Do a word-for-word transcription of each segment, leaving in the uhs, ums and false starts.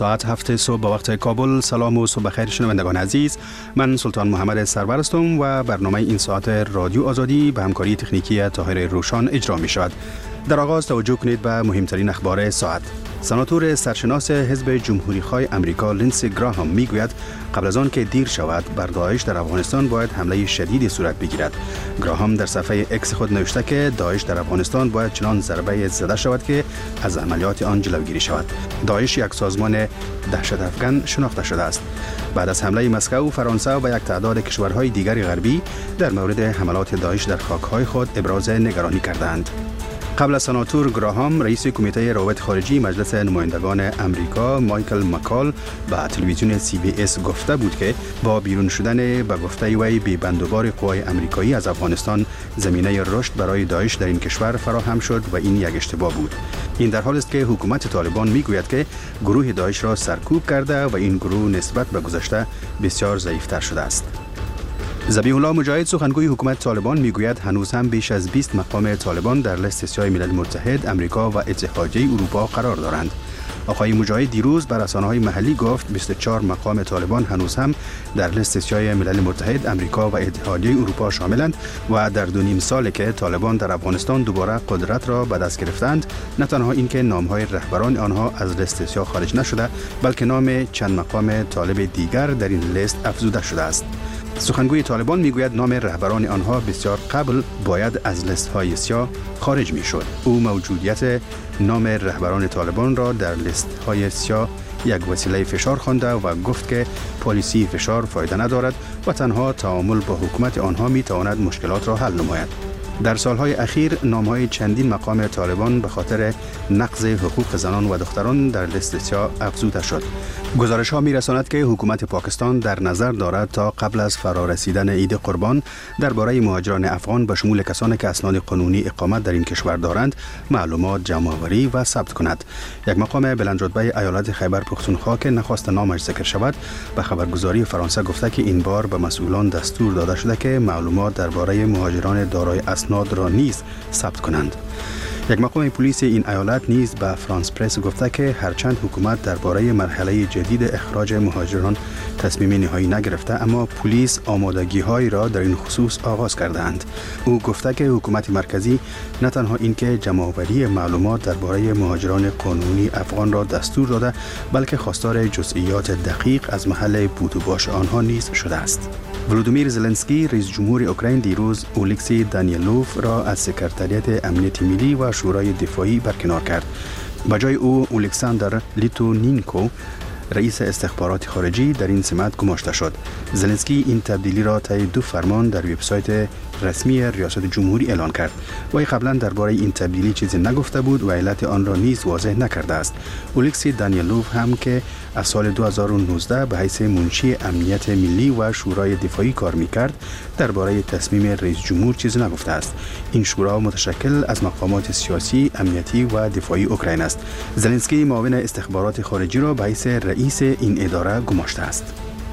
ساعت هفت صبح با وقت کابل. سلام و صبح بخیر شنوندگان عزیز، من سلطان محمد سرور هستم و برنامه این ساعت رادیو آزادی به همکاری تکنیکی طاهر روشان اجرا می شود. در آغاز توجه کنید به مهمترین اخبار ساعت. سناتور سرشناس حزب جمهوری‌خواه امریکا لینسی گراهام میگوید قبل از آن که دیر شود بر داعش در افغانستان باید حمله شدیدی صورت بگیرد. گراهام در صفحه اکس خود نوشته که داعش در افغانستان باید چنان ضربه زده شود که از عملیات آن جلوگیری شود. داعش یک سازمان دهشت افکن شناخته شده است. بعد از حمله مسکو، فرانسه و یک تعداد کشورهای دیگر غربی در مورد حملات داعش در خاک‌های خود ابراز نگرانی کردند. قبل از سناتور گراهام، رئیس کمیته روابط خارجی مجلس نمایندگان امریکا مایکل مکال به تلویزیون سی بی اس گفته بود که با بیرون شدن به گفته وی بی بندوبار قوای امریکایی از افغانستان، زمینه رشد برای داعش در این کشور فراهم شد و این یک اشتباه بود. این در حالی است که حکومت طالبان میگوید که گروه داعش را سرکوب کرده و این گروه نسبت به گذشته بسیار ضعیفتر شده است. ذبیح الله مجاهد، سخنگوی حکومت طالبان، میگوید هنوز هم بیش از بیست مقام طالبان در لیست سیاه ملل متحد، امریکا و اتحادیه اروپا قرار دارند. آقای مجاهد دیروز بر رسانه‌های محلی گفت بیست و چهار مقام طالبان هنوز هم در لیست سیاه ملل متحد، امریکا و اتحادیه اروپا شاملند و در دو نیم سالی که طالبان در افغانستان دوباره قدرت را به دست گرفتند، نه تنها اینکه نام‌های رهبران آنها از لیست سیاه خارج نشده، بلکه نام چند مقام طالب دیگر در این لیست افزوده شده است. سخنگوی طالبان میگوید نام رهبران آنها بسیار قبل باید از لیست های سیاه خارج می شد. او موجودیت نام رهبران طالبان را در لیست های سیاه یک وسیله فشار خوانده و گفت که پالیسی فشار فایده ندارد و تنها تعامل با حکومت آنها می تواند مشکلات را حل نماید. در سالهای اخیر نام‌های چندین مقام طالبان به خاطر نقض حقوق زنان و دختران در لیست سیاه افزوده شد. گزارش‌ها می‌رساند که حکومت پاکستان در نظر دارد تا قبل از فرارسیدن عید قربان درباره مهاجران افغان به شمول کسانی که اسناد قانونی اقامت در این کشور دارند معلومات جمع‌آوری و ثبت کند. یک مقام بلندرتبه ایالت خیبر پختونخوا که نخواست نامش ذکر شود، به خبرگزاری فرانسه گفته که این بار به مسئولان دستور داده شده که معلومات درباره مهاجران دارای اسناد را نیز ثبت کنند. یک مقام پلیس این ایالت نیز به فرانس پرس گفته که هرچند حکومت درباره مرحله جدید اخراج مهاجران تصمیم نهایی نگرفته، اما پلیس آمادگی‌هایی را در این خصوص آغاز کردند. او گفته که حکومت مرکزی نه تنها اینکه جمع‌آوری معلومات درباره مهاجران قانونی افغان را دستور داده، بلکه خواستار جزئیات دقیق از محل بود و باش آنها نیز شده است. ولودیمیر زلنسکی، رئیس جمهور اوکراین، دیروز اولکسی دانیلوف را از سکرتریات امنیت ملی و شورای دفاعی برکنار کرد. به جای او الکساندر لیتونینکو، رئیس استخبارات خارجی، در این سمت گماشته شد. زلنسکی این تبدیلی را طی دو فرمان در وبسایت رسمی ریاست جمهوری اعلان کرد. وی قبلا درباره این تبدیلی چیزی نگفته بود و علت آن را نیز واضح نکرده است. اولکسی دانیلوف هم که از سال دو هزار و نوزده به حیث منشی امنیت ملی و شورای دفاعی کار می‌کرد، درباره تصمیم رئیس جمهور چیزی نگفته است. این شورا متشکل از مقامات سیاسی، امنیتی و دفاعی اوکراین است. زلنسکی معاون استخبارات خارجی را به حیث رئیس این اداره گماشته است.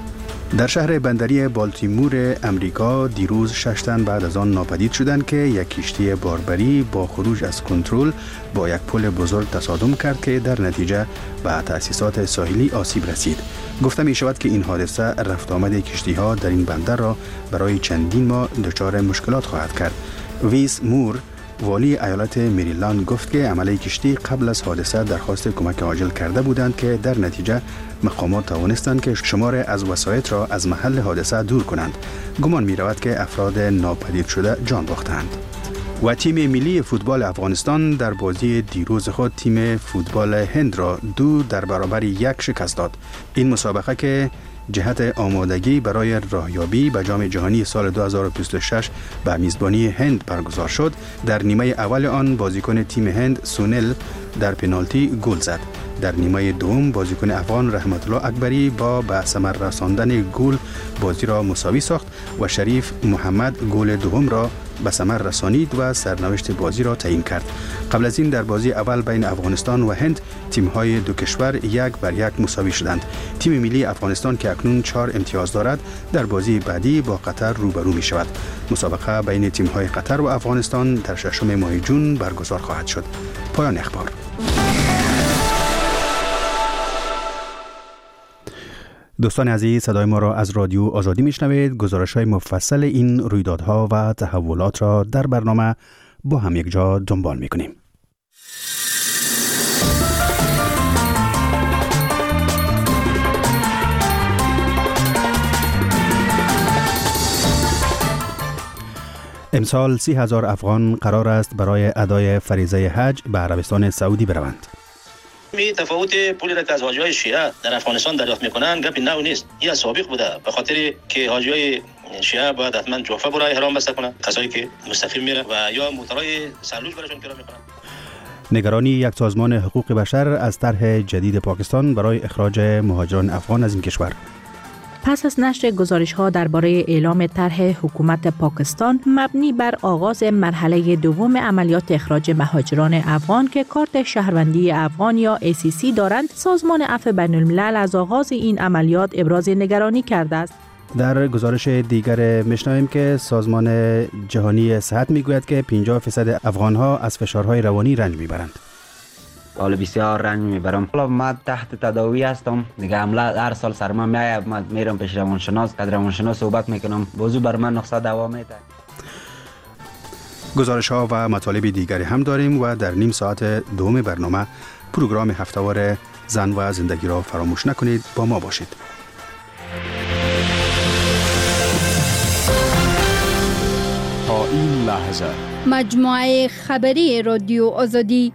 در شهر بندری بالتیمور امریکا دیروز شش تن بعد از آن ناپدید شدند که یک کشتی باربری با خروج از کنترل با یک پل بزرگ تصادم کرد که در نتیجه به تأسیسات ساحلی آسیب رسید. گفته می شود که این حادثه رفت آمد کشتی ها در این بندر را برای چندین ماه دچار مشکلات خواهد کرد. ویس مور، والی ایالت مریلند، گفت که عمله کشتی قبل از حادثه درخواست کمک عاجل کرده بودند که در نتیجه مقامات توانستند که شمار از وسایط را از محل حادثه دور کنند. گمان می رود که افراد ناپدید شده جان باختند. و تیم ملی فوتبال افغانستان در بازی دیروز خود تیم فوتبال هند را دو در برابر یک شکست داد. این مسابقه که جهت آمادگی برای راهیابی به جام جهانی سال دو هزار و بیست و شش به میزبانی هند برگزار شد، در نیمه اول آن بازیکن تیم هند سونل در پنالتی گل زد. در نیمه دوم بازیکن افغان رحمت الله اکبری با به ثمر رساندن گل بازی را مساوی ساخت و شریف محمد گل دوم را به ثمر رسانید و سرنوشت بازی را تعیین کرد. قبل از این در بازی اول بین افغانستان و هند تیم‌های دو کشور یک بر یک مساوی شدند. تیم ملی افغانستان که اکنون چهار امتیاز دارد در بازی بعدی با قطر روبرو می شود. مسابقه بین تیم‌های قطر و افغانستان در ششم ماه جون برگزار خواهد شد. پایان اخبار. دوستان عزیز، صدای ما را از رادیو آزادی میشنوید. گزارش‌های مفصل این رویدادها و تحولات را در برنامه با هم یک جا دنبال می‌کنیم. امسال سی هزار افغان قرار است برای ادای فریضه حج به عربستان سعودی بروند. می تفاوت پولی را که از حاجی‌های شیعه در افغانستان دریافت میکنن گپی نو نیست. این از سابق بوده، به خاطر که حاجی‌های شیعه باید حتما جوفه برای احرام بسته کنن، کسایی که مستقیم میره و یا موترای سلوج براشون کرا میکنن. نگرانی یک سازمان حقوق بشر از طرح جدید پاکستان برای اخراج مهاجران افغان از این کشور. پس از نشر گزارش‌ها درباره اعلام طرح حکومت پاکستان مبنی بر آغاز مرحله دوم عملیات اخراج مهاجران افغان که کارت شهروندی افغان یا ای سی سی دارند، سازمان عفو بین‌الملل از آغاز این عملیات ابراز نگرانی کرده است. در گزارش دیگر میشنویم که سازمان جهانی صحت میگوید که پنجاه درصد افغان‌ها از فشارهای روانی رنج میبرند. حالا بسیار رنج میبرم. حالا من تحت تداوی هستم دیگه. عملا هر سال سر من میاد، من میرم پیش روانشناس، که روانشناس صحبت میکنم، موضوع بر من نقصه دوا میده. گزارش ها و مطالب دیگری هم داریم و در نیم ساعت دوم برنامه پروگرام هفته‌وار زن و زندگی را فراموش نکنید. با ما باشید. تا این لحظه مجموعه خبری رادیو آزادی.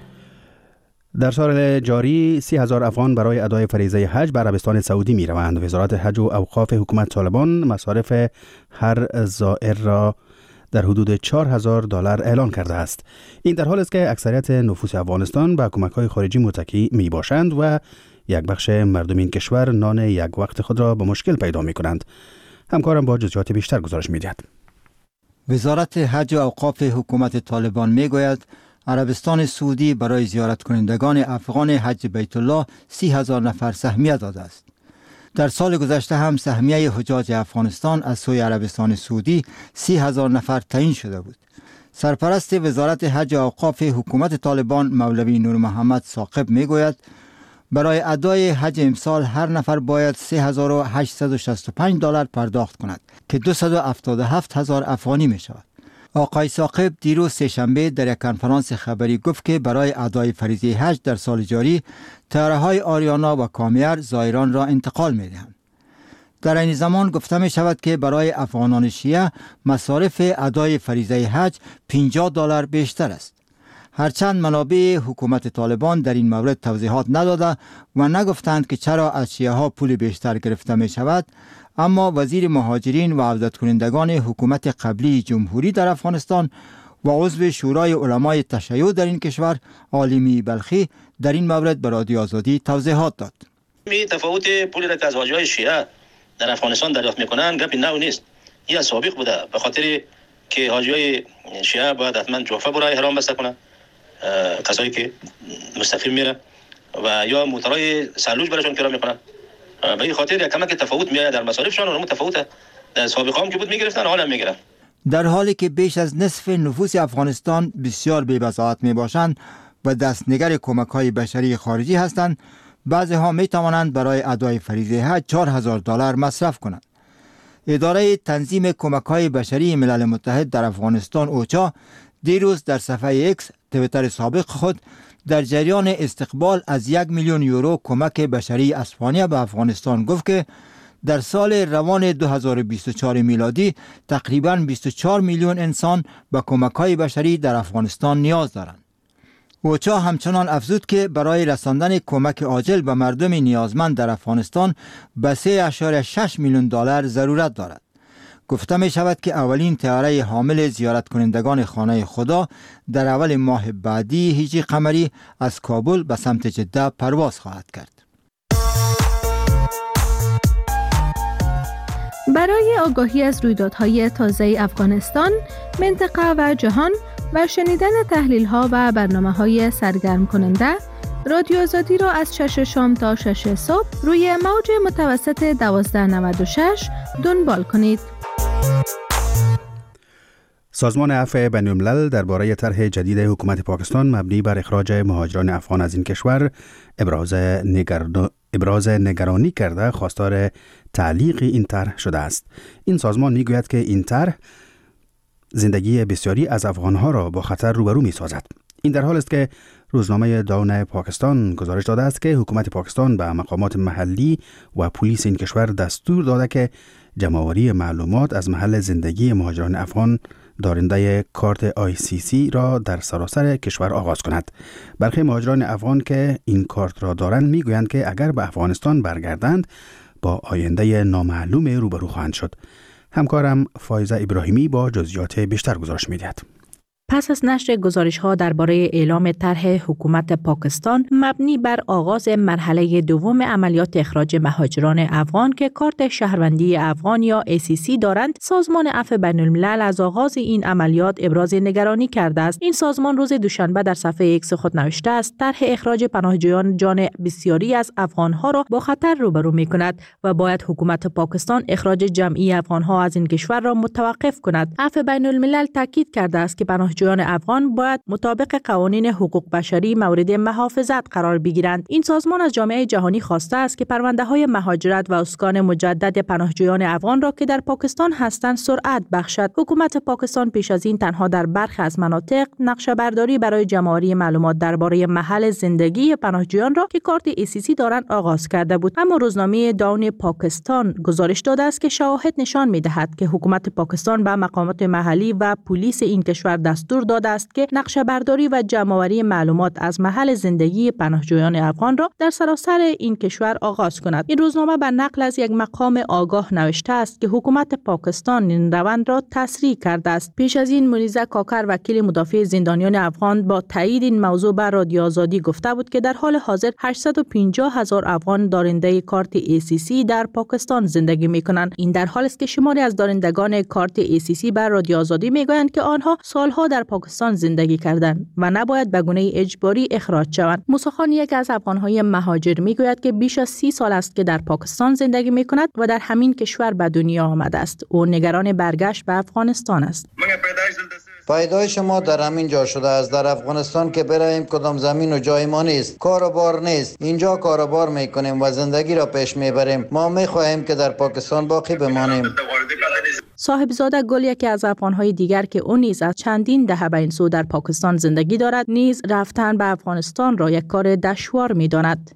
در سال جاری سی هزار افغان برای ادای فریضه حج به عربستان سعودی می روند. وزارت حج و اوقاف حکومت طالبان مصارف هر زائر را در حدود چهار هزار دلار اعلان کرده است. این در حال است که اکثریت نفوس افغانستان به کمک‌های خارجی متکی می باشند و یک بخش مردم این کشور نان یک وقت خود را به مشکل پیدا می کنند. همکارم با جزئیات بیشتر گزارش می دهد. وزارت حج و اوقاف حکومت طالبان می گوید عربستان سعودی برای زیارت کنندگان افغان حج بیت الله سی هزار نفر سهمیه داده است. در سال گذشته هم سهمیه حجاج افغانستان از سوی عربستان سعودی سی هزار نفر تعیین شده بود. سرپرست وزارت حج و اوقاف حکومت طالبان مولوی نور محمد ثاقب می گوید برای ادای حج امسال هر نفر باید سه هزار و هشتصد و شصت و پنج دلار پرداخت کند که دویست و هفتاد و هفت هزار افغانی می شود. آقای ثاقب دیروز سه‌شنبه در یک کنفرانس خبری گفت که برای ادای فریضه حج در سال جاری طیاره‌های آریانا و کامیر زائران را انتقال می‌دهند. در این زمان گفته می شود که برای افغانان شیعه مصارف ادای فریضه حج پنجاه دلار بیشتر است. هرچند منابع حکومت طالبان در این مورد توضیحات نداده و نگفتند که چرا از شیعه ها پول بیشتر گرفته می شود، اما وزیر مهاجرین و عودت کنندگان حکومت قبلی جمهوری در افغانستان و عضو شورای علمای تشیع در این کشور عالمی بلخی در این مورد به رادیو آزادی توضیحات داد. می تفاوت پولی را که از حاجی‌های شیعه در افغانستان دریافت میکنن گپی نو نیست. این از سابق بوده، به خاطر که حاجی‌های شیعه باید حتما جوفه برای احرام بسته کنن، کسایی که مستقیم میره و یا موترای سلوج براشون کرا میکنن. به این خاطر یک کمک تفاوت میاد در مصارفشون و متفاوته. در سابقه هم که بود میگرفتن، حالا هم میگیرن. در حالی که بیش از نصف نفوس افغانستان بسیار بی‌بضاعت میباشند و دستنگر کمک‌های بشری خارجی هستند، بعضی ها می توانند برای ادای فریضه حج چهار هزار دلار مصرف کنند. اداره تنظیم کمک‌های بشری ملل متحد در افغانستان اوچا دیروز در صفحه اکس توییتر سابق خود در جریان استقبال از یک میلیون یورو کمک بشری اسپانیا به افغانستان گفت که در سال روان دو هزار و بیست و چهار میلادی تقریباً بیست و چهار میلیون انسان به کمک‌های بشری در افغانستان نیاز دارند. اوچا همچنان افزود که برای رساندن کمک عاجل به مردم نیازمند در افغانستان به سه ممیز شش میلیون دلار ضرورت دارد. گفته می شود که اولین طیاره حامل زیارت کنندگان خانه خدا در اول ماه بعدی هجری قمری از کابل به سمت جده پرواز خواهد کرد. برای آگاهی از رویدادهای تازه افغانستان، منطقه و جهان و شنیدن تحلیل‌ها و برنامه‌های سرگرم کننده، رادیو آزادی را از شش شام تا شش صبح روی موج متوسط دوازده نود و شش دنبال کنید. سازمان عفو بین الملل درباره طرح جدید حکومت پاکستان مبنی بر اخراج مهاجران افغان از این کشور ابراز نگران... ابراز نگرانی کرده خواستار تعلیق این طرح شده است. این سازمان میگوید که این طرح زندگی بسیاری از افغانها را با خطر روبرو می سازد. این در حال است که روزنامه داون پاکستان گزارش داده است که حکومت پاکستان به مقامات محلی و پلیس این کشور دستور داده که جمع‌آوری معلومات از محل زندگی مهاجران افغان دارنده کارت آی سی سی را در سراسر کشور آغاز کند. برخی مهاجران افغان که این کارت را دارند میگویند که اگر به افغانستان برگردند با آینده نامعلوم روبرو خواهند شد. همکارم فایزه ابراهیمی با جزئیات بیشتر گزارش می‌دهد. پس از نشر گزارش‌ها درباره اعلام طرح حکومت پاکستان مبنی بر آغاز مرحله دوم عملیات اخراج مهاجران افغان که کارت شهروندی افغان یا ای سی سی دارند، سازمان عفو بین الملل از آغاز این عملیات ابراز نگرانی کرده است. این سازمان روز دوشنبه در صفحه ایکس خود نوشته است: طرح اخراج پناهجویان جان بسیاری از افغان‌ها را با خطر روبرو می‌کند و باید حکومت پاکستان اخراج جمعی افغان‌ها از این کشور را متوقف کند. عفو بین الملل تاکید کرده است که پناهجویان افغان باید مطابق قوانین حقوق بشری مورد محافظت قرار بگیرند. این سازمان از جامعه جهانی خواسته است که پرونده‌های مهاجرت و اسکان مجدد پناهجویان افغان را که در پاکستان هستند سرعت بخشد. حکومت پاکستان پیش از این تنها در برخی از مناطق نقشه برداری برای جمع‌آوری معلومات درباره محل زندگی پناهجویان را که کارت ای سی سی دارند آغاز کرده بود. اما روزنامه داون پاکستان گزارش داده است که شواهد نشان می‌دهد که حکومت پاکستان به مقامات محلی و پلیس این کشور دستور داده است که نقشه برداری و جمع‌آوری معلومات از محل زندگی پناهجویان افغان را در سراسر این کشور آغاز کند. این روزنامه به نقل از یک مقام آگاه نوشته است که حکومت پاکستان این روند را تسریع کرده است. پیش از این منیزه کاکر وکیل مدافع زندانیان افغان با تایید این موضوع به رادیو آزادی گفته بود که در حال حاضر هشتصد و پنجاه هزار افغان دارنده کارت ای سی سی در پاکستان زندگی می‌کنند. این در حالی است که شماری از دارندگان کارت ای سی سی به رادیو آزادی می‌گویند که آنها سالها در پاکستان زندگی کردند و نباید به گونه اجباری اخراج شوند. موسیخان یک از افغان‌های مهاجر میگوید که بیش از سی سال است که در پاکستان زندگی می‌کند و در همین کشور به دنیا آمده است. او نگران برگشت به افغانستان است. پیدایش ما در همین جا شده است. در افغانستان که بریم کدام زمین و جای ما نیست، کار و بار نیست. اینجا کار و بار میکنیم و زندگی را پیش میبریم. ما میخواهیم که در پاکستان باقی بمانیم. صاحبزاده گل یکی از افغان‌های دیگر که او نیز از چندین دهه به این سو در پاکستان زندگی دارد، نیز رفتن به افغانستان را یک کار دشوار می‌داند.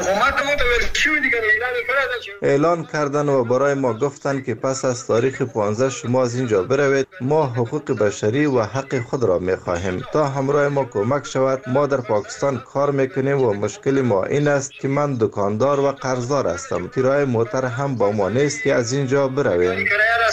اعلان کردن و برای ما گفتن که پس از تاریخ پانزده شما از اینجا بروید. ما حقوق بشری و حق خود را می‌خواهیم تا همراه ما کمک شود. ما در پاکستان کار میکنیم و مشکل ما این است که من دکاندار و قرضدار هستم. کرایه موتر هم با ما نیست که از اینجا برویم.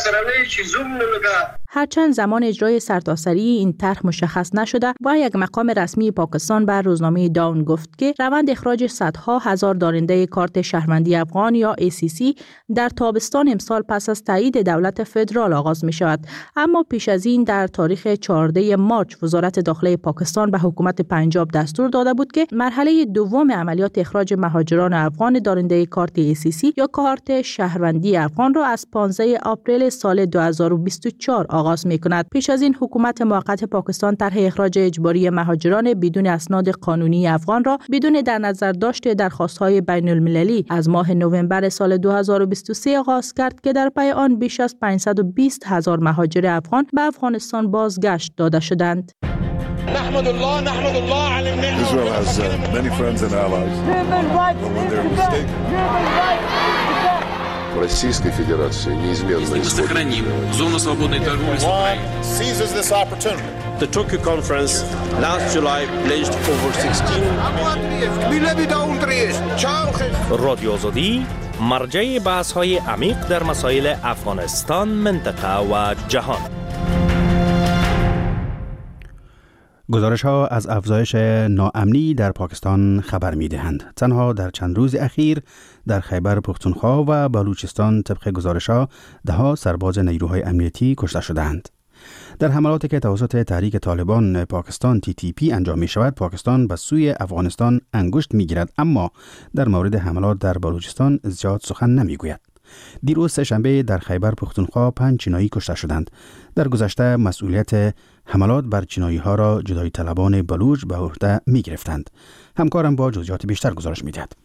هرچند زمان اجرای سرتاسری این طرح مشخص نشده و یک مقام رسمی پاکستان بر روزنامه داون گفت که روند اخراج صدها هزار دارنده کارت شهروندی افغان یا ای سی سی در تابستان امسال پس از تایید دولت فدرال آغاز می شود. اما پیش از این در تاریخ چهاردهم مارس وزارت داخلی پاکستان به حکومت پنجاب دستور داده بود که مرحله دوم عملیات اخراج مهاجران افغان دارنده کارت ای سی سی یا کارت شهروندی افغان را از پانزده آپریل سال دو هزار و بیست و چهار آغاز می کند. پیش از این حکومت موقت پاکستان طرح اخراج اجباری مهاجران بدون اسناد قانونی افغان را بدون در نظر داشت درخواست‌های بین المللی از ماه نوامبر سال دو هزار و بیست و سه آغاز کرد که در پی آن بیش از پانصد و بیست هزار مهاجر افغان به افغانستان بازگشت داده شدند. نحمد الله نحمد الله على النعمة. Israel has uh, many friends and allies. But when they're mistaken. Российской Федерации неизменно сохраним зону свободной торговли с Украиной. Seizes this opportunity. The Tokyo conference last July pledged over sixteen رادیو آزادی مرجع بحث‌های عمیق در مسائل افغانستان، منطقه و جهان. گزارش ها از افزایش ناامنی در پاکستان خبر می دهند. تنها در چند روز اخیر در خیبر پختونخوا و بلوچستان طبق گزارش ها ده ها سرباز نیروهای امنیتی کشته شدند. در حملاتی که توسط تحریک طالبان پاکستان تی تی پی انجام می شود، پاکستان به سوی افغانستان انگشت می گیرد، اما در مورد حملات در بلوچستان زیاد سخن نمی گوید. دیروز سه‌شنبه در خیبر پختونخوا پنج چینایی کشته شدند. در گذشته مسئولیت حملات بر چینایی ها را جدایی طلبان بلوچ به عهده می گرفتند. همکارم با جزئیات بیشتر گزارش می دهد.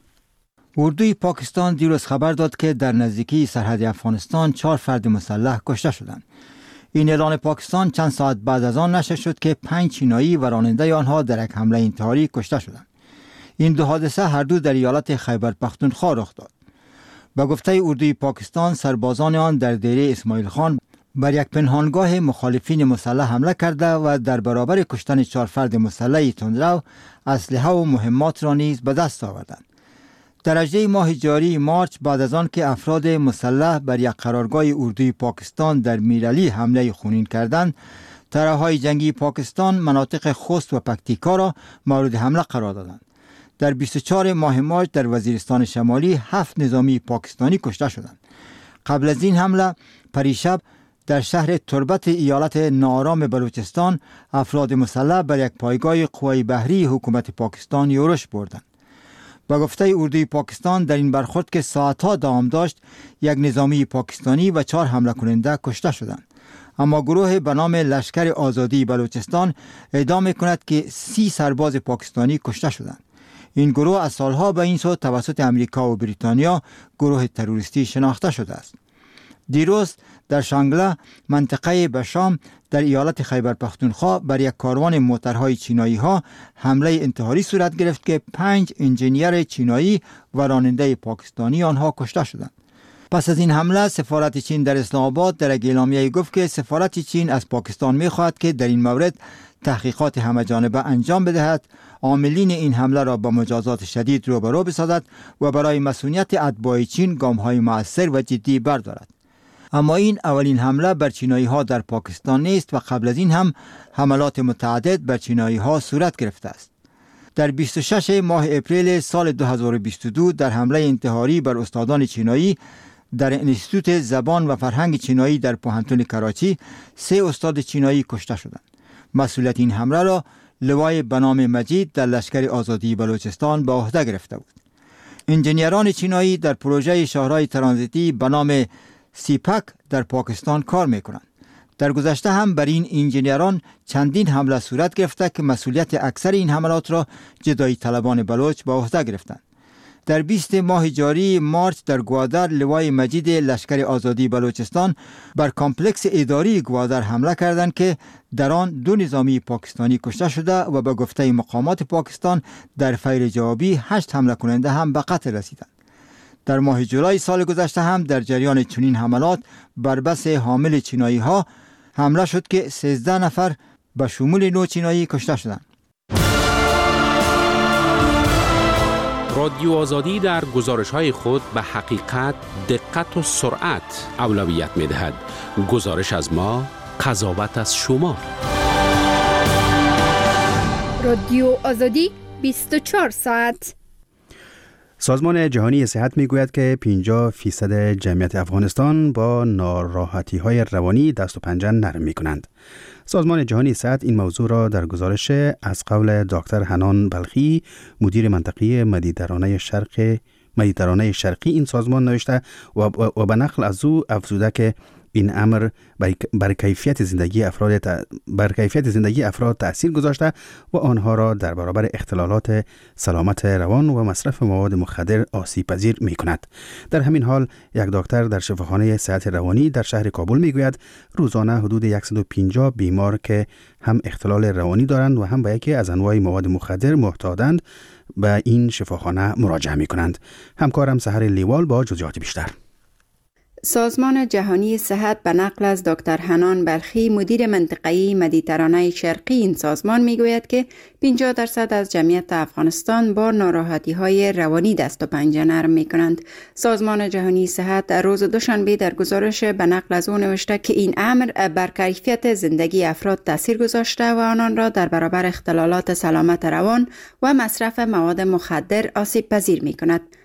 اردوی پاکستان دیروز خبر داد که در نزدیکی سرحد افغانستان چهار فرد مسلح کشته شدند. این اعلان پاکستان چند ساعت بعد از آن نشر شد که پنج چینایی و راننده آنها در یک حمله انتحاری کشته شدند. این دو حادثه هر دو در ایالت خیبر پختونخوا رخ داد. به گفته اردوی پاکستان، سربازان آن در دیره اسماعیل خان بر یک پنهانگاه مخالفین مسلح حمله کرده و در برابر کشتن چهار فرد مسلح تندرو اسلحه و مهمات را نیز به دست آوردند. در هجدهم ماه جاری مارچ، بعد از آن که افراد مسلح بر یک قرارگاه اردوی پاکستان در میرعلی حمله خونین کردند، تره‌های جنگی پاکستان مناطق خوست و پکتیکا را مورد حمله قرار دادند. در بیست و چهارم ماه مارچ در وزیرستان شمالی هفت نظامی پاکستانی کشته شدند. قبل از این حمله پریشب در شهر تربت ایالت ناآرام بلوچستان افراد مسلح بر یک پایگاه قوای بحری حکومت پاکستان یورش بردند. با گفته اردوی پاکستان، در این برخورد که ساعتها دوام داشت، یک نظامی پاکستانی و چهار حمله کننده کشته شدند. اما گروه به نام لشکر آزادی بلوچستان ادعا می‌کند که سی سرباز پاکستانی کشته شدند. این گروه از سالها به این سو توسط امریکا و بریتانیا گروه تروریستی شناخته شده است. دیروز در شانگله، منطقه بشام در ایالت خیبر پختونخوا، بر یک کاروان موترهای چینایی ها حمله انتحاری صورت گرفت که پنج انجینیر چینایی و راننده پاکستانی آنها کشته شدند. پس از این حمله سفارت چین در اسلام آباد در یک اعلامیه گفت که سفارت چین از پاکستان می‌خواهد که در این مورد تحقیقات همه‌جانبه انجام بدهد، عاملین این حمله را با مجازات شدید روبرو بسازد و برای مسئولیت اتباع چین گام‌های مؤثر و جدی بردارد. اما این اولین حمله بر چینایی ها در پاکستان نیست و قبل از این هم حملات متعدد بر چینایی ها صورت گرفته است. در بیست و ششم ماه اپریل سال دو هزار و بیست و دو در حمله انتحاری بر استادان چینایی در انستیتوت زبان و فرهنگ چینایی در پوهنتون کراچی سه استاد چینایی کشته شدند. مسئولیت این حمله را لوای به نام مجید در لشکر آزادی بلوچستان به عهده گرفته بود. انجینیران چینایی در پروژه شاهراه ترانزیتی به نام سیپک در پاکستان کار میکنند. در گذشته هم بر این انجینیران چندین حمله صورت گرفته که مسئولیت اکثر این حملات را جدایی طلبان بلوچ به عهده گرفتند. در بیست ماه جاری مارچ در گوادر لوای مجید لشکر آزادی بلوچستان بر کامپلکس اداری گوادر حمله کردند که در آن دو نظامی پاکستانی کشته شده و به گفته مقامات پاکستان در فیر جوابی هشت حمله کننده هم به قتل رسیدند. در ماه جولای سال گذشته هم در جریان چنین حملات بر بس حامل چینایی ها حمله شد که سیزده نفر به شمول نو چینایی کشته شدند. رادیو آزادی در گزارش‌های خود به حقیقت، دقت و سرعت اولویت می‌دهد. گزارش از ما، قضاوت از شما. رادیو آزادی بیست و چهار ساعت. سازمان جهانی صحت میگوید که پنجاه فیصد جمعیت افغانستان با ناراحتی‌های روانی دست و پنجه نرم می‌کنند. سازمان جهانی صحت این موضوع را در گزارش از قول دکتر حنان بلخی، مدیر منطقه مدیترانه شرق مدیترانه شرقی این سازمان نوشته و, و, و به نقل از او افزوده که این امر بر کیفیت زندگی افراد بر کیفیت زندگی افراد تأثیر گذاشته و آنها را در برابر اختلالات سلامت روان و مصرف مواد مخدر آسیب پذیر می کند. در همین حال یک دکتر در شفاخانه صحت روانی در شهر کابل می گوید روزانه حدود صد و پنجاه بیمار که هم اختلال روانی دارند و هم به یکی از انواع مواد مخدر محتاجند به این شفاخانه مراجعه می کنند. همکارم سحر لیوال با جزئیات بیشتر. سازمان جهانی صحت به نقل از دکتر حنان بلخی، مدیر منطقه‌ای مدیترانه شرقی این سازمان میگوید که پنجاه درصد از جمعیت افغانستان با ناراحتی‌های روانی دست و پنجه نرم می‌کنند. سازمان جهانی صحت در روز دوشنبه در گزارش به نقل از او نوشته که این امر بر کیفیت زندگی افراد تاثیر گذاشته و آنان را در برابر اختلالات سلامت روان و مصرف مواد مخدر آسیب پذیر می‌کند.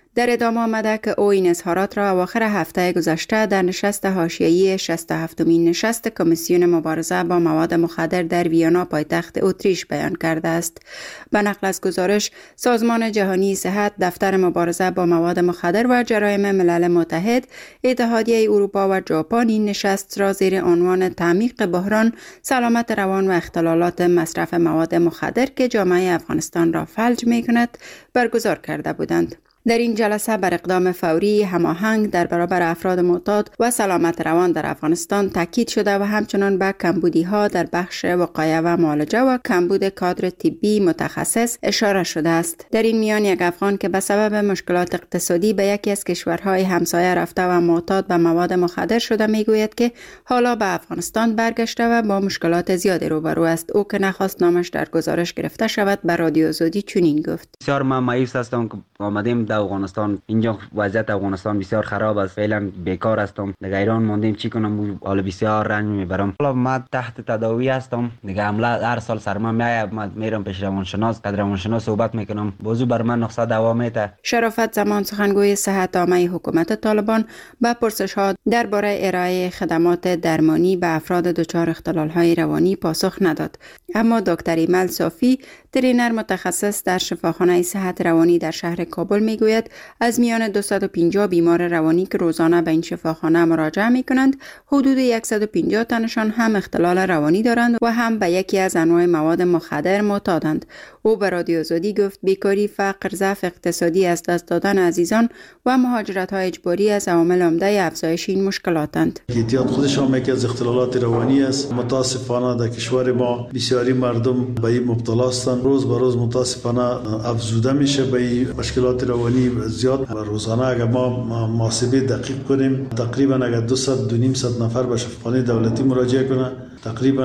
در ادامه آمده که او این اظهارات را اواخر هفته گذشته در نشست حاشیه‌ای شصت و هفتمین نشست کمیسیون مبارزه با مواد مخدر در ویانا پایتخت اتریش بیان کرده است. به نقل از گزارش، سازمان جهانی صحت، دفتر مبارزه با مواد مخدر و جرایم ملل متحد، اتحادیه اروپا و ژاپن این نشست را زیر عنوان تعمیق بحران سلامت روان و اختلالات مصرف مواد مخدر که جامعه افغانستان را فلج می‌کند برگزار کرده بودند. در این جلسه بر اقدام فوری هماهنگ در برابر افراد معتاد و سلامت روان در افغانستان تاکید شده و همچنان به کمبودی‌ها در بخش وقایه و معالجه و کمبود کادر طبی متخصص اشاره شده است. در این میان یک افغان که به سبب مشکلات اقتصادی به یکی از کشورهای همسایه رفته و معتاد به مواد مخدر شده میگوید که حالا به افغانستان برگشته و با مشکلات زیادی روبرو است. او که نخواست نامش در گزارش گرفته شود به رادیو آزادی چنین گفت: بسیار من مایوس هستم که آمدیم در افغانستان. اینجا وضعیت افغانستان بسیار خراب است. فعلا بیکار هستم. دیگه ایران موندیم چی کنم؟ حالا بسیار رنج میبرم. حالا من تحت تداوی هستم. دیگه عملا هر سال سرما میاد. من میرم پیش روانشناس، که روانشناس صحبت میکنم. موضوع بر من نقصه دوا میده. شرافت زمان سخنگوی صحت عامه حکومت طالبان به پرسش‌ها درباره ارائه خدمات درمانی به افراد دچار اختلال‌های روانی پاسخ نداد. اما دکتر ایمل صافی، ترینر متخصص در شفاخانه صحت روانی در شهر کابل میگوید از میان دویست و پنجاه بیمار روانی که روزانه به این شفاخانه مراجعه می کنند، حدود صد و پنجاه تنشان هم اختلال روانی دارند و هم به یکی از انواع مواد مخدر معتادند. او به رادیو آزادی گفت بیکاری، فقر، ضعف اقتصادی، از دست دادن عزیزان و مهاجرت‌های اجباری از عوامل عمده افزایش این مشکلاتند. اعتیاد خودش هم یکی از اختلالات روانی است. متاسفانه در کشور ما بسیاری مردم به این مبتلا هستند. روز به روز متاسفانه افزوده میشه به این مشکلات روانی زیاد. و روزانه اگر ما محاسبه دقیق کنیم، تقریبا اگر دویست دو نیم صد نفر به شفاخانه دولتی مراجعه کنه، تقریبا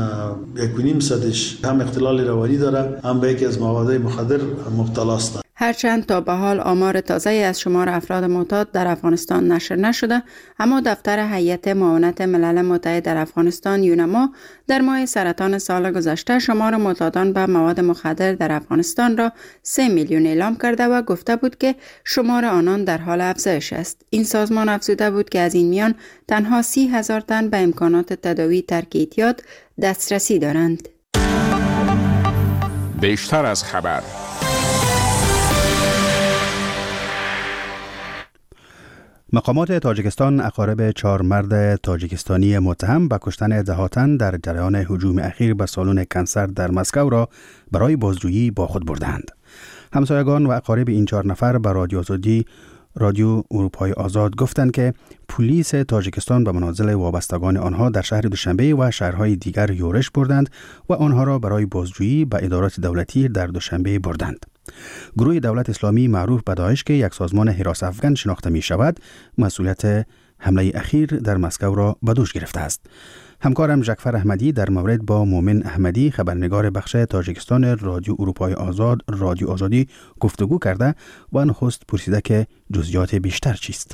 یک و نیم صدش هم اختلال روانی داره، هم به یکی از مواد مخدر مبتلا هستند. هرچند تا به حال آمار تازه از شمار افراد معتاد در افغانستان نشر نشده، اما دفتر هیئت معاونت ملل متحد در افغانستان یونما در ماه سرطان سال گذشته شمار معتادان به مواد مخدر در افغانستان را سه میلیون اعلام کرده و گفته بود که شمار آنان در حال افزایش است. این سازمان افزوده بود که از این میان تنها سی هزار تن به امکانات تداوی ترک اعتیاد دسترسی دارند. بیشتر از خبر. مقامات تاجیکستان اقارب چهار مرد تاجیکستانی متهم به کشتن ده تن در جریان هجوم اخیر به سالن کنسرت در مسکو را برای بازجویی با خود بردند. همسایگان و اقارب این چهار نفر به رادیو آزادی رادیو اروپای آزاد گفتند که پلیس تاجیکستان به منازل وابستگان آنها در شهر دوشنبه و شهرهای دیگر یورش بردند و آنها را برای بازجویی به ادارات دولتی در دوشنبه بردند. گروه دولت اسلامی معروف به داعش که یک سازمان حراس افغان شناخته می شود، مسئولیت حمله اخیر در مسکو را به دوش گرفته است. همکارم جعفر احمدی در مورد با مومن احمدی، خبرنگار بخش تاجیکستان رادیو اروپای آزاد رادیو آزادی گفتگو کرده و نخست پرسیده که جزئیات بیشتر چیست.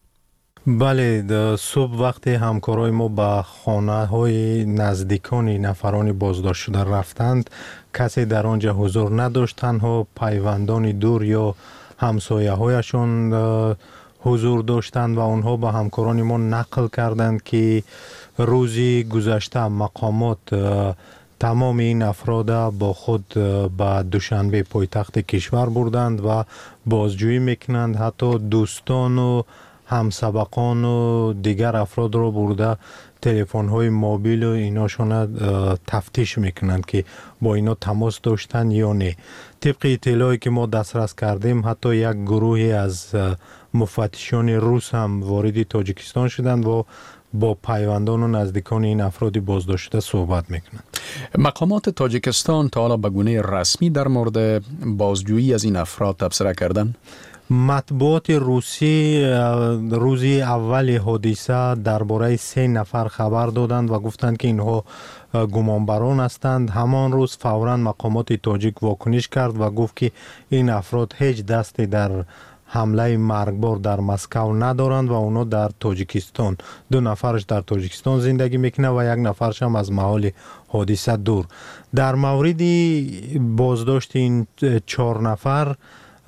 بله، صبح وقتی همکارای ما به خانه های نزدیکان نفران بازداشت شده رفتند، کسی در آنجا حضور نداشت. تنها پیوندان دور یا همسایه هایشون حضور داشتند و آنها به همکاران ما نقل کردند که روزی گذشته مقامات تمام این افراد با خود به دوشنبه پایتخت کشور بردند و بازجویی میکنند. حتی دوستان و همسبقان و دیگر افراد را برده تلفن های موبیل و ایناشون تفتیش میکنند که با اینا تماس داشتن یا نه. طبق اطلاعی که ما دسترس کردیم، حتی یک گروهی از مفتشان روس هم وارد تاجیکستان شدند و با پیوندان و نزدیکان این افرادی بازداشت شده صحبت میکنند. مقامات تاجیکستان تا حالا به گونه رسمی در مورد بازجویی از این افراد تبصره کردند؟ مطبوعات روسی روزی اول حادثه درباره سه نفر خبر دادند و گفتند که اینها گمانبران هستند. همان روز فوراً مقامات تاجیک واکنش کرد و گفت که این افراد هیچ دستی در حمله مرگبار در مسکو ندارند و اونا در تاجیکستان، دو نفرش در تاجیکستان زندگی میکنه و یک نفرش هم از محل حادثه دور. در مورد بازداشت این چهار نفر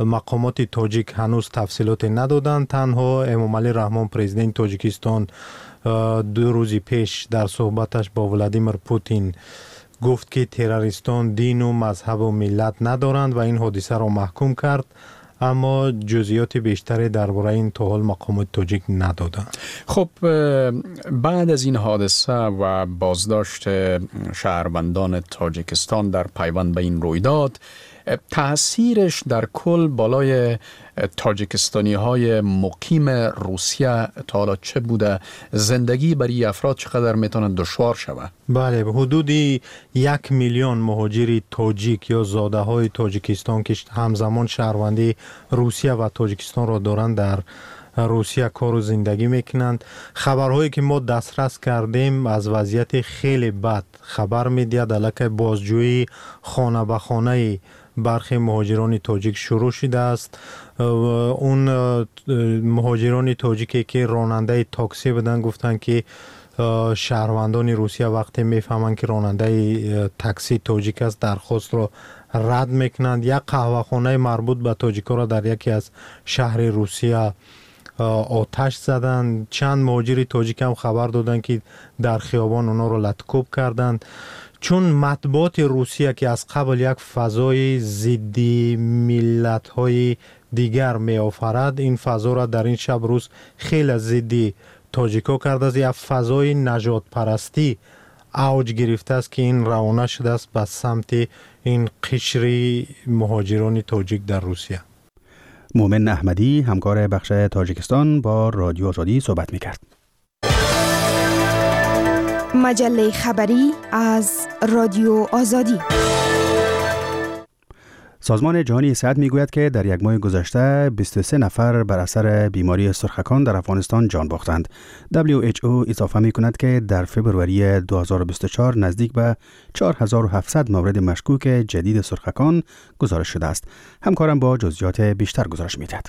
مقامات تاجیک هنوز تفصیلات ندادند. تنها امامعلی رحمان پرزیدنت تاجیکستان دو روزی پیش در صحبتش با ولادیمیر پوتین گفت که تروریستان دین و مذهب و ملت ندارند و این حادثه را محکوم کرد، اما جزئیات بیشتری درباره این تا حال مقامات تاجیک ندادند. خب بعد از این حادثه و بازداشت شهروندان تاجیکستان در پیوند به این رویداد، تأثیرش در کل بالای تاجیکستانی های مقیم روسیه تا حالا چه بوده؟ زندگی برای افراد چقدر میتونه دشوار شود؟ بله، حدودی یک میلیون مهاجری تاجیک یا زاده های تاجیکستان که همزمان شهروندی روسیه و تاجیکستان را دارند در روسیه کار و زندگی میکنند. خبرهایی که ما دسترس کردیم از وضعیت خیلی بد خبر میدهد. علیه بازجویی خانه به خانه برخی مهاجران تاجیک شروع شده است. اون مهاجران تاجیکی که راننده تاکسی بودن گفتن که شهروندان روسیه وقتی میفهمند که راننده تاکسی تاجیک است درخواست را رد میکنند. یک قهوه خانه مربوط به تاجیکا را در یکی از شهر روسیه آتش زدند. چند مهاجر تاجیک هم خبر دادن که در خیابان اونا را لطکوب کردند. چون مطبوعات روسیه که از قبل یک فضای ضدی ملت‌های دیگر می آفرد، این فضا را در این شب روز خیلی ضدی تاجیکا کرده است. یک فضای نجات پرستی اوج گرفته است که این روانه شده است به سمت این قشری مهاجران تاجیک در روسیه. مومن احمدی همکار بخش تاجیکستان با رادیو آزادی صحبت می‌کرد. مجله خبری از رادیو آزادی. سازمان جهانی صحت میگوید که در یک ماه گذشته بیست و سه نفر بر اثر بیماری سرخکان در افغانستان جان باختند. دبلیو اچ او اضافه میکند که در فوریه دو هزار و بیست و چهار نزدیک به چهار هزار و هفتصد مورد مشکوک جدید سرخکان گزارش شده است. همکارم با جزئیات بیشتر گزارش میدهد.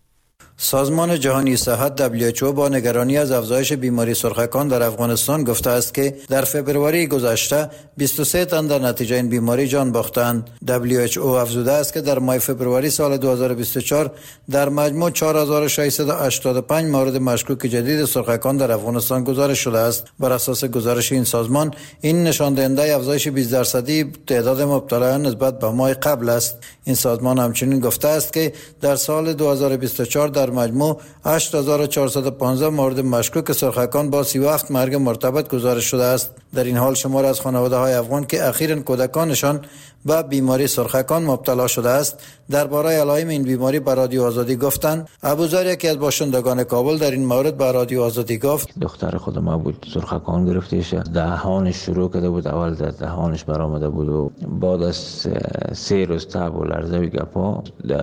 سازمان جهانی صحت دبلیو اچ او با نگرانی از افزایش بیماری سرخکان در افغانستان گفته است که در فوریه گذشته بیست و سه تن در نتیجه این بیماری جان باختند. دبلیو اچ او افزوده است که در ماه فوریه سال دو هزار و بیست و چهار در مجموع چهار هزار و ششصد و هشتاد و پنج مورد مشکوک جدید سرخکان در افغانستان گزارش شده است. بر اساس گزارش این سازمان، این نشان دهنده افزایش بیست درصدی تعداد مبتلایان نسبت به ماه قبل است. این سازمان همچنین گفته است که در سال دو هزار و بیست و چهار در مجموع هشت هزار و چهارصد و پانزده مورد مشکوک سرخکان با سی و هفت مرگ مرتبط گزارش شده است. در این حال شمار از خانواده های افغان که اخیراً کودکانشان به بیماری سرخکان مبتلا شده است درباره علائم این بیماری به رادیو آزادی گفتند. ابوذر یکی از باشندگان کابل در این مورد به رادیو آزادی گفت: دختر خود ما بود سرخکان گرفتهش، دهانش شروع کرده بود، اول در دهانش برآمده بود و بعد از سه روز تب و لرزه و گپا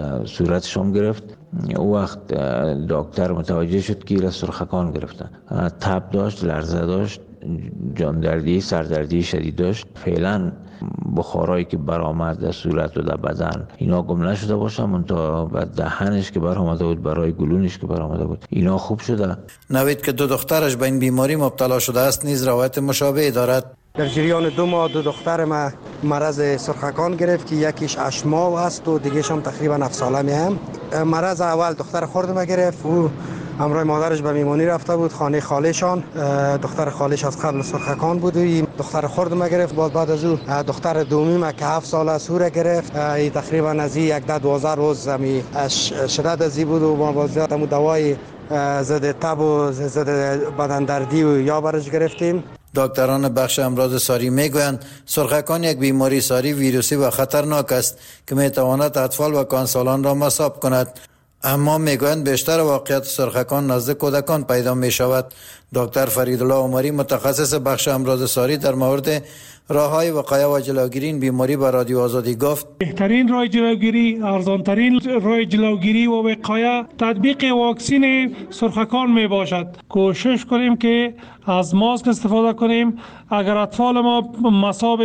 صورتش هم گرفت. او وقت دکتر متوجه شد که سرخکان گرفته. تب داشت، لرزه داشت، جاندردی، سردردی شدید داشت. فعلا بخارایی که برآمد در صورت و در بدن اینا گم نشده باشه، منتها بعد دهنش که برآمده بود، برای گلونش که برآمده بود، اینا خوب شده. نوید که دو دخترش به این بیماری مبتلا شده است نیز روایت مشابه دارد. در جریان دو ماه دو دختر ما مرض سرخکان گرفت که یکیش هشت ماه است و دیگه‌ش هم تقریبا هفت ساله میام. مرض اول دختر خرد ما گرفت، او همراه مادرش به میمانی رفته بود خانه خالشان. دختر خالش از قبل سرخکان بود و این دختر خرد ما گرفت. بعد بعد از او دختر دومی ما که هفت ساله است او را گرفت. ای تقریبا از یک ده دوازده روز می شدت ازی بود و ما بازیات هم دوای ضد تب و ضد بدن دردی و یا برش گرفتیم. دکتران بخش امراض ساری میگویند سرخکان یک بیماری ساری ویروسی و خطرناک است که میتواند اطفال و کانسالان را مصاب کند، اما میگویند بیشتر واقعیت سرخکان نزد کودکان پیدا می شود. دکتر فریدالله عمری متخصص بخش امراض ساری در مورد راه‌های وقایع و جلوگیری این بیماری به رادیو آزادی گفت: بهترین راه جلوگیری، ارزانترین راه جلوگیری و وقایع تطبیق واکسن سرخکان می باشد. کوشش کنیم که از ماسک استفاده کنیم. اگر اطفال ما مصاب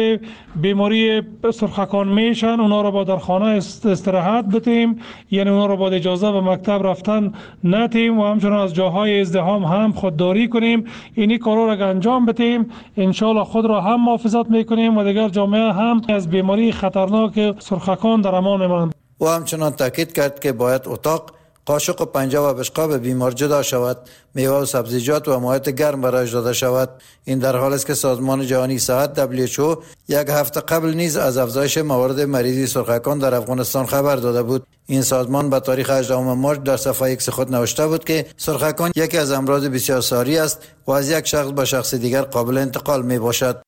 بیماری سرخکان میشن، اونا رو با در خانه استراحت بدیم، یعنی اونا رو با اجازه به مکتب رفتن ندیم و همچنان از جاهای ازدحام هم خودداری کنیم. اینی کارا را انجام بدیم، ان شاء الله خود را هم محافظت میکنیم و دیگر جامعه هم از بیماری خطرناک سرخکان در امان میمانند. او همچنان تاکید کرد که باید اتاق، قاشق و پنجه و بشقاب بیمار جدا شود، میوه و سبزیجات و مایعات گرم برایش داده شود. این در حالی است که سازمان جهانی صحت دبلیو اچ او یک هفته قبل نیز از افزایش موارد مریضی سرخکان در افغانستان خبر داده بود. این سازمان به تاریخ هجدهم مارس در صفحه ایکس خود نوشته بود که سرخکان یکی از امراض بسیار ساری است و از یک شخص به شخص دیگر قابل انتقال می باشد.